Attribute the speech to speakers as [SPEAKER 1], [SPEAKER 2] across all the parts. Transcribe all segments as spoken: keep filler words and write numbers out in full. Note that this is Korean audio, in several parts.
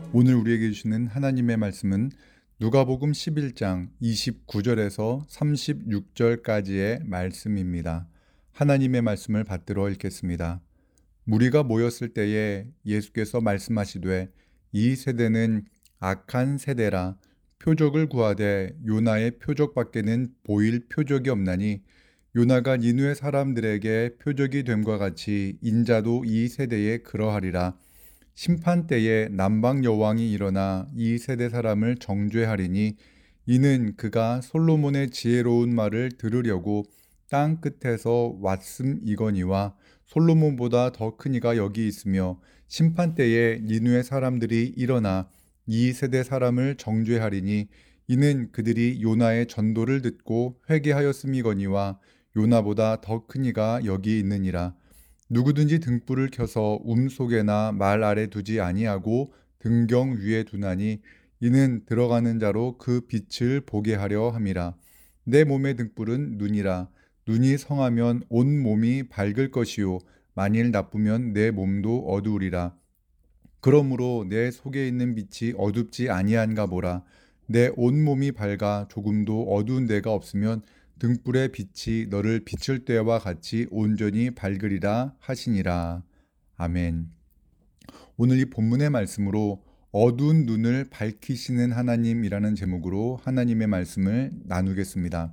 [SPEAKER 1] 오늘 우리에게 주시는 하나님의 말씀은 누가복음 십일 장 이십구 절에서 삼십육 절까지의 말씀입니다. 하나님의 말씀을 받들어 읽겠습니다. 무리가 모였을 때에 예수께서 말씀하시되 이 세대는 악한 세대라 표적을 구하되 요나의 표적밖에는 보일 표적이 없나니 요나가 니느웨 사람들에게 표적이 됨과 같이 인자도 이 세대에 그러하리라. 심판 때에 남방 여왕이 일어나 이 세대 사람을 정죄하리니 이는 그가 솔로몬의 지혜로운 말을 들으려고 땅 끝에서 왔음이거니와 솔로몬보다 더 큰 이가 여기 있으며 심판 때에 니느웨 사람들이 일어나 이 세대 사람을 정죄하리니 이는 그들이 요나의 전도를 듣고 회개하였음이거니와 요나보다 더 큰 이가 여기 있느니라. 누구든지 등불을 켜서 움 속에나 말 아래 두지 아니하고 등경 위에 두나니 이는 들어가는 자로 그 빛을 보게 하려 함이라. 내 몸의 등불은 눈이라. 눈이 성하면 온 몸이 밝을 것이요 만일 나쁘면 내 몸도 어두우리라. 그러므로 내 속에 있는 빛이 어둡지 아니한가 보라. 내 온 몸이 밝아 조금도 어두운 데가 없으면 등불의 빛이 너를 비출 때와 같이 온전히 밝으리라 하시니라. 아멘. 오늘 이 본문의 말씀으로 어두운 눈을 밝히시는 하나님이라는 제목으로 하나님의 말씀을 나누겠습니다.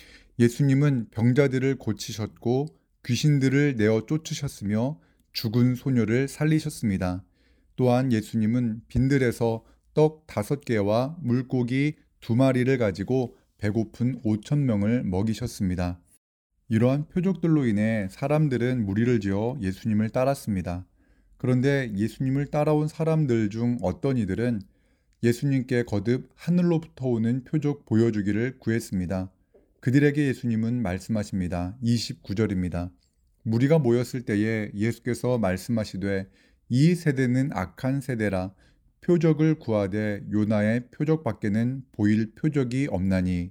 [SPEAKER 1] 예수님은 병자들을 고치셨고 귀신들을 내어 쫓으셨으며 죽은 소녀를 살리셨습니다. 또한 예수님은 빈들에서 떡 다섯 개와 물고기 두 마리를 가지고 배고픈 오천 명을 먹이셨습니다. 이러한 표적들로 인해 사람들은 무리를 지어 예수님을 따랐습니다. 그런데 예수님을 따라온 사람들 중 어떤 이들은 예수님께 거듭 하늘로부터 오는 표적 보여주기를 구했습니다. 그들에게 예수님은 말씀하십니다. 이십구 절입니다. 무리가 모였을 때에 예수께서 말씀하시되 이 세대는 악한 세대라 표적을 구하되 요나의 표적밖에는 보일 표적이 없나니.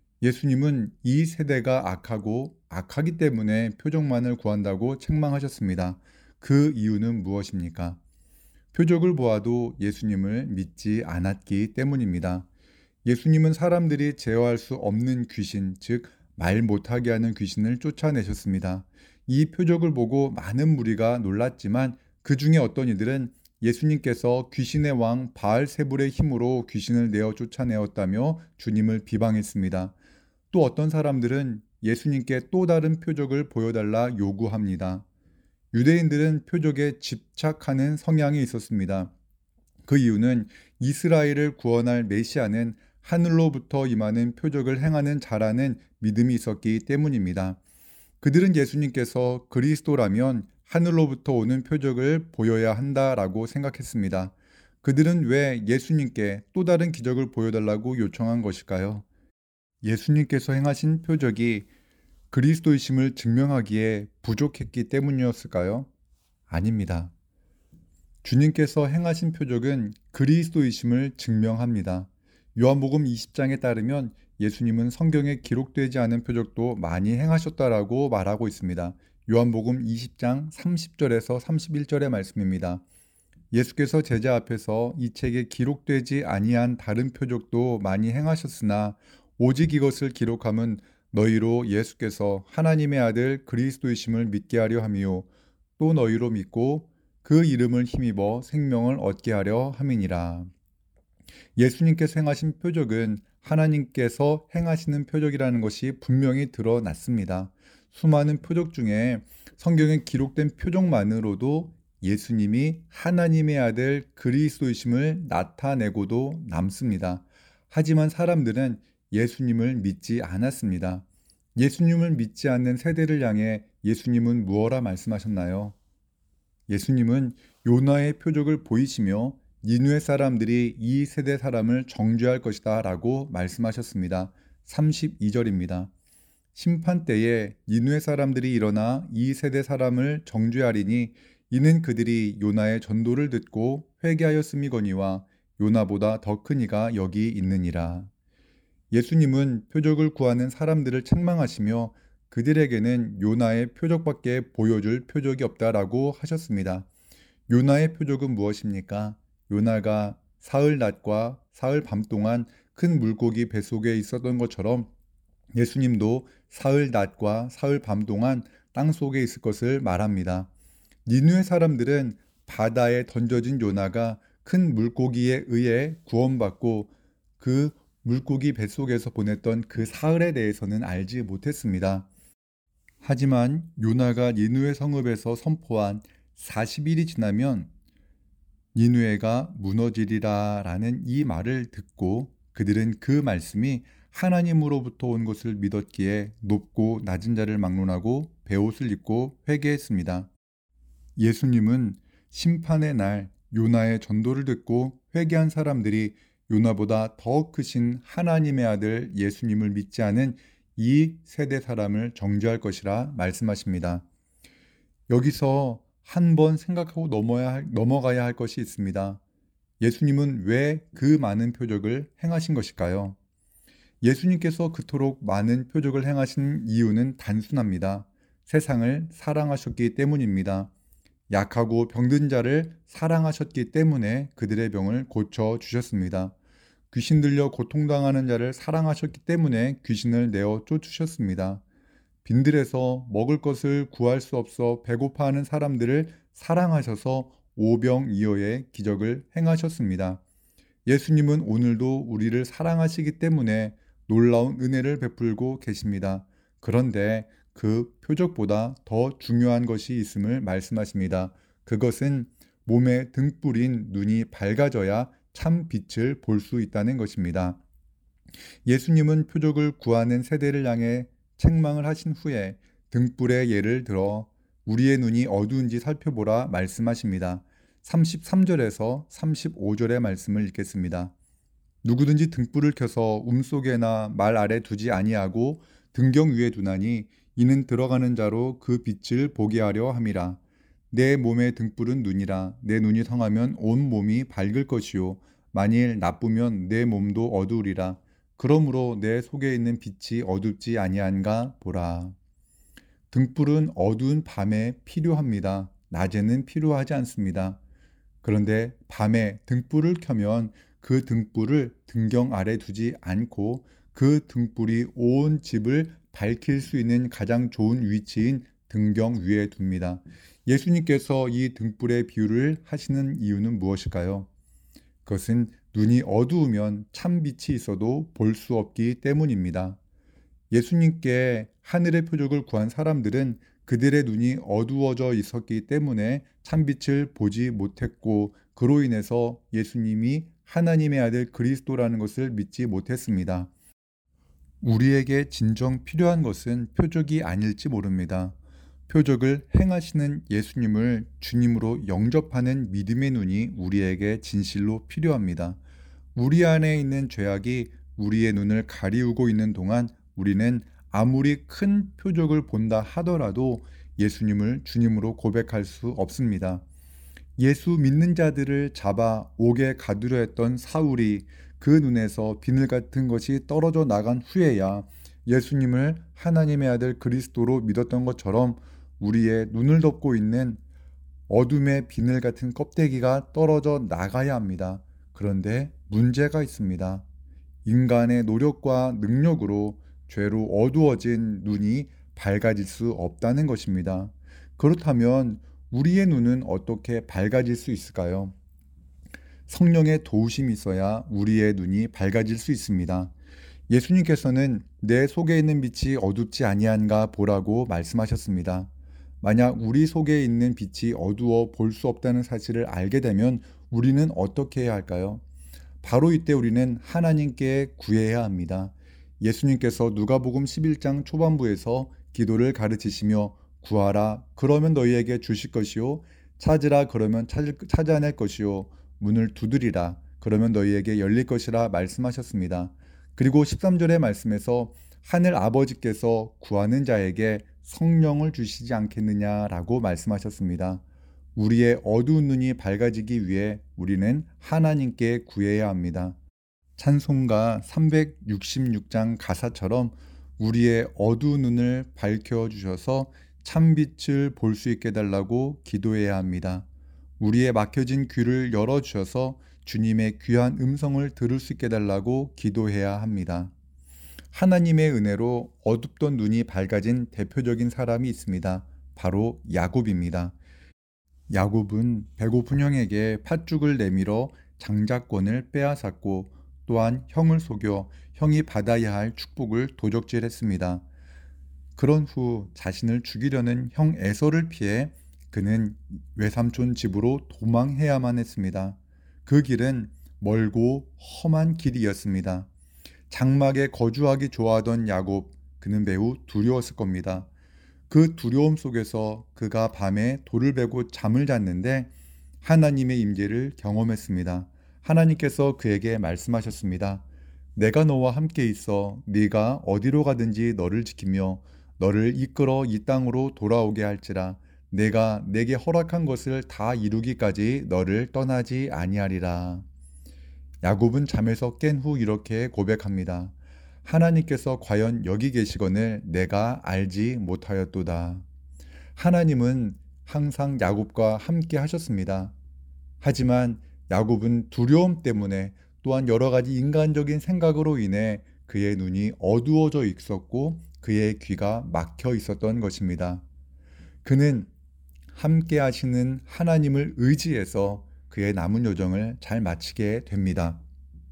[SPEAKER 1] 예수님은 이 세대가 악하고 악하기 때문에 표적만을 구한다고 책망하셨습니다. 그 이유는 무엇입니까? 표적을 보아도 예수님을 믿지 않았기 때문입니다. 예수님은 사람들이 제어할 수 없는 귀신, 즉 말 못하게 하는 귀신을 쫓아내셨습니다. 이 표적을 보고 많은 무리가 놀랐지만 그 중에 어떤 이들은 예수님께서 귀신의 왕 바알세불의 힘으로 귀신을 내어 쫓아내었다며 주님을 비방했습니다. 또 어떤 사람들은 예수님께 또 다른 표적을 보여달라 요구합니다. 유대인들은 표적에 집착하는 성향이 있었습니다. 그 이유는 이스라엘을 구원할 메시아는 하늘로부터 임하는 표적을 행하는 자라는 믿음이 있었기 때문입니다. 그들은 예수님께서 그리스도라면 하늘로부터 오는 표적을 보여야 한다라고 생각했습니다. 그들은 왜 예수님께 또 다른 기적을 보여달라고 요청한 것일까요? 예수님께서 행하신 표적이 그리스도이심을 증명하기에 부족했기 때문이었을까요? 아닙니다. 주님께서 행하신 표적은 그리스도이심을 증명합니다. 요한복음 이십 장에 따르면 예수님은 성경에 기록되지 않은 표적도 많이 행하셨다라고 말하고 있습니다. 요한복음 이십 장 삼십 절에서 삼십일 절의 말씀입니다. 예수께서 제자 앞에서 이 책에 기록되지 아니한 다른 표적도 많이 행하셨으나 오직 이것을 기록함은 너희로 예수께서 하나님의 아들 그리스도이심을 믿게 하려 함이요 또 너희로 믿고 그 이름을 힘입어 생명을 얻게 하려 함이니라. 예수님께서 행하신 표적은 하나님께서 행하시는 표적이라는 것이 분명히 드러났습니다. 수많은 표적 중에 성경에 기록된 표적만으로도 예수님이 하나님의 아들 그리스도이심을 나타내고도 남습니다. 하지만 사람들은 예수님을 믿지 않았습니다. 예수님을 믿지 않는 세대를 향해 예수님은 무엇라 말씀하셨나요? 예수님은 요나의 표적을 보이시며 니느웨 사람들이 이 세대 사람을 정죄할 것이다 라고 말씀하셨습니다. 삼십이 절입니다. 심판 때에 니느웨 사람들이 일어나 이 세대 사람을 정죄하리니 이는 그들이 요나의 전도를 듣고 회개하였음이거니와 요나보다 더 큰 이가 여기 있느니라. 예수님은 표적을 구하는 사람들을 책망하시며 그들에게는 요나의 표적밖에 보여줄 표적이 없다라고 하셨습니다. 요나의 표적은 무엇입니까? 요나가 사흘 낮과 사흘 밤 동안 큰 물고기 뱃속에 있었던 것처럼 예수님도 사흘 낮과 사흘 밤 동안 땅속에 있을 것을 말합니다. 니느웨 사람들은 바다에 던져진 요나가 큰 물고기에 의해 구원받고 그 물고기 뱃속에서 보냈던 그 사흘에 대해서는 알지 못했습니다. 하지만 요나가 니느웨 성읍에서 선포한 사십 일이 지나면 니느웨가 무너지리라 라는 이 말을 듣고 그들은 그 말씀이 하나님으로부터 온 것을 믿었기에 높고 낮은 자를 막론하고 베옷을 입고 회개했습니다. 예수님은 심판의 날 요나의 전도를 듣고 회개한 사람들이 요나보다 더 크신 하나님의 아들 예수님을 믿지 않은 이 세대 사람을 정죄할 것이라 말씀하십니다. 여기서 한 번 생각하고 넘어야 할, 넘어가야 할 것이 있습니다. 예수님은 왜 그 많은 표적을 행하신 것일까요? 예수님께서 그토록 많은 표적을 행하신 이유는 단순합니다. 세상을 사랑하셨기 때문입니다. 약하고 병든 자를 사랑하셨기 때문에 그들의 병을 고쳐주셨습니다. 귀신 들려 고통당하는 자를 사랑하셨기 때문에 귀신을 내어 쫓으셨습니다. 빈들에서 먹을 것을 구할 수 없어 배고파하는 사람들을 사랑하셔서 오병이어의 기적을 행하셨습니다. 예수님은 오늘도 우리를 사랑하시기 때문에 놀라운 은혜를 베풀고 계십니다. 그런데 그 표적보다 더 중요한 것이 있음을 말씀하십니다. 그것은 몸에 등불인 눈이 밝아져야 참 빛을 볼 수 있다는 것입니다. 예수님은 표적을 구하는 세대를 향해 책망을 하신 후에 등불의 예를 들어 우리의 눈이 어두운지 살펴보라 말씀하십니다. 삼십삼 절에서 삼십오 절의 말씀을 읽겠습니다. 누구든지 등불을 켜서 움속에나 말 아래 두지 아니하고 등경 위에 두나니 이는 들어가는 자로 그 빛을 보게 하려 함이라. 내 몸의 등불은 눈이라. 내 눈이 성하면 온 몸이 밝을 것이요 만일 나쁘면 내 몸도 어두우리라. 그러므로 내 속에 있는 빛이 어둡지 아니한가 보라. 등불은 어두운 밤에 필요합니다. 낮에는 필요하지 않습니다. 그런데 밤에 등불을 켜면 그 등불을 등경 아래 두지 않고 그 등불이 온 집을 밝힐 수 있는 가장 좋은 위치인 등경 위에 둡니다. 예수님께서 이 등불의 비유를 하시는 이유는 무엇일까요? 그것은 눈이 어두우면 참 빛이 있어도 볼 수 없기 때문입니다. 예수님께 하늘의 표적을 구한 사람들은 그들의 눈이 어두워져 있었기 때문에 참빛을 보지 못했고 그로 인해서 예수님이 하나님의 아들 그리스도라는 것을 믿지 못했습니다. 우리에게 진정 필요한 것은 표적이 아닐지 모릅니다. 표적을 행하시는 예수님을 주님으로 영접하는 믿음의 눈이 우리에게 진실로 필요합니다. 우리 안에 있는 죄악이 우리의 눈을 가리우고 있는 동안 우리는 아무리 큰 표적을 본다 하더라도 예수님을 주님으로 고백할 수 없습니다. 예수 믿는 자들을 잡아 옥에 가두려 했던 사울이 그 눈에서 비늘 같은 것이 떨어져 나간 후에야 예수님을 하나님의 아들 그리스도로 믿었던 것처럼 우리의 눈을 덮고 있는 어둠의 비늘 같은 껍데기가 떨어져 나가야 합니다. 그런데 문제가 있습니다. 인간의 노력과 능력으로 죄로 어두워진 눈이 밝아질 수 없다는 것입니다. 그렇다면 우리의 눈은 어떻게 밝아질 수 있을까요? 성령의 도우심이 있어야 우리의 눈이 밝아질 수 있습니다. 예수님께서는 내 속에 있는 빛이 어둡지 아니한가 보라고 말씀하셨습니다. 만약 우리 속에 있는 빛이 어두워 볼 수 없다는 사실을 알게 되면 우리는 어떻게 해야 할까요? 바로 이때 우리는 하나님께 구해야 합니다. 예수님께서 누가복음 십일 장 초반부에서 기도를 가르치시며 구하라 그러면 너희에게 주실 것이요 찾으라 그러면 찾을, 찾아낼 것이요 문을 두드리라 그러면 너희에게 열릴 것이라 말씀하셨습니다. 그리고 십삼 절의 말씀에서 하늘 아버지께서 구하는 자에게 성령을 주시지 않겠느냐라고 말씀하셨습니다. 우리의 어두운 눈이 밝아지기 위해 우리는 하나님께 구해야 합니다. 찬송가 삼백육십육 장 가사처럼 우리의 어두운 눈을 밝혀주셔서 참빛을 볼 수 있게 달라고 기도해야 합니다. 우리의 막혀진 귀를 열어주셔서 주님의 귀한 음성을 들을 수 있게 해달라고 기도해야 합니다. 하나님의 은혜로 어둡던 눈이 밝아진 대표적인 사람이 있습니다. 바로 야곱입니다. 야곱은 배고픈 형에게 팥죽을 내밀어 장자권을 빼앗았고 또한 형을 속여 형이 받아야 할 축복을 도적질했습니다. 그런 후 자신을 죽이려는 형 에서를 피해 그는 외삼촌 집으로 도망해야만 했습니다. 그 길은 멀고 험한 길이었습니다. 장막에 거주하기 좋아하던 야곱, 그는 매우 두려웠을 겁니다. 그 두려움 속에서 그가 밤에 돌을 베고 잠을 잤는데 하나님의 임재를 경험했습니다. 하나님께서 그에게 말씀하셨습니다. 내가 너와 함께 있어 네가 어디로 가든지 너를 지키며 너를 이끌어 이 땅으로 돌아오게 할지라. 내가 내게 허락한 것을 다 이루기까지 너를 떠나지 아니하리라. 야곱은 잠에서 깬 후 이렇게 고백합니다. 하나님께서 과연 여기 계시거늘 내가 알지 못하였도다. 하나님은 항상 야곱과 함께 하셨습니다. 하지만 야곱은 두려움 때문에 또한 여러 가지 인간적인 생각으로 인해 그의 눈이 어두워져 있었고 그의 귀가 막혀 있었던 것입니다. 그는 함께 하시는 하나님을 의지해서 그의 남은 여정을 잘 마치게 됩니다.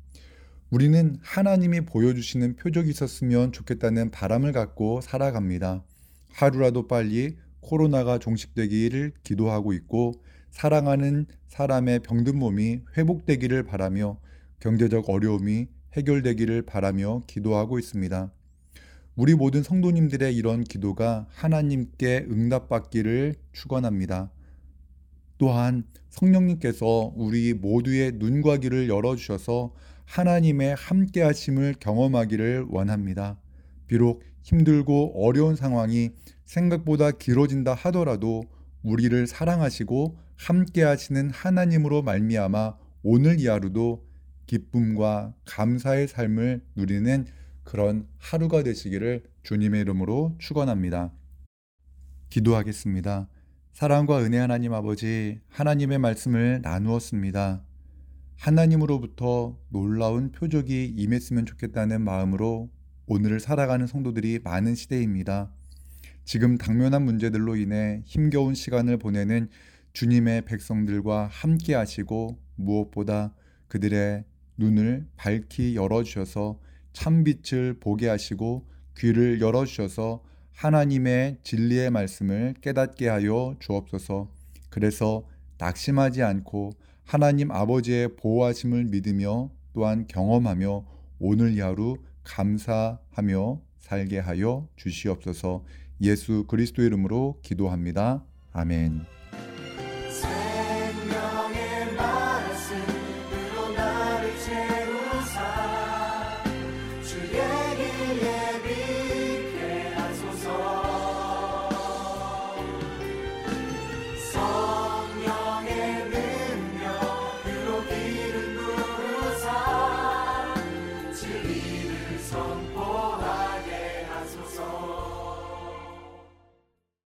[SPEAKER 1] 우리는 하나님이 보여주시는 표적이 있었으면 좋겠다는 바람을 갖고 살아갑니다. 하루라도 빨리 코로나가 종식되기를 기도하고 있고 사랑하는 사람의 병든 몸이 회복되기를 바라며 경제적 어려움이 해결되기를 바라며 기도하고 있습니다. 우리 모든 성도님들의 이런 기도가 하나님께 응답받기를 축원합니다. 또한 성령님께서 우리 모두의 눈과 귀를 열어주셔서 하나님의 함께하심을 경험하기를 원합니다. 비록 힘들고 어려운 상황이 생각보다 길어진다 하더라도 우리를 사랑하시고 함께하시는 하나님으로 말미암아 오늘 이 하루도 기쁨과 감사의 삶을 누리는 그런 하루가 되시기를 주님의 이름으로 축원합니다. 기도하겠습니다. 사랑과 은혜 하나님 아버지, 하나님의 말씀을 나누었습니다. 하나님으로부터 놀라운 표적이 임했으면 좋겠다는 마음으로 오늘을 살아가는 성도들이 많은 시대입니다. 지금 당면한 문제들로 인해 힘겨운 시간을 보내는 주님의 백성들과 함께 하시고 무엇보다 그들의 눈을 밝히 열어주셔서 참빛을 보게 하시고 귀를 열어주셔서 하나님의 진리의 말씀을 깨닫게 하여 주옵소서. 그래서 낙심하지 않고 하나님 아버지의 보호하심을 믿으며 또한 경험하며 오늘 이 하루 감사하며 살게 하여 주시옵소서. 예수 그리스도 이름으로 기도합니다. 아멘.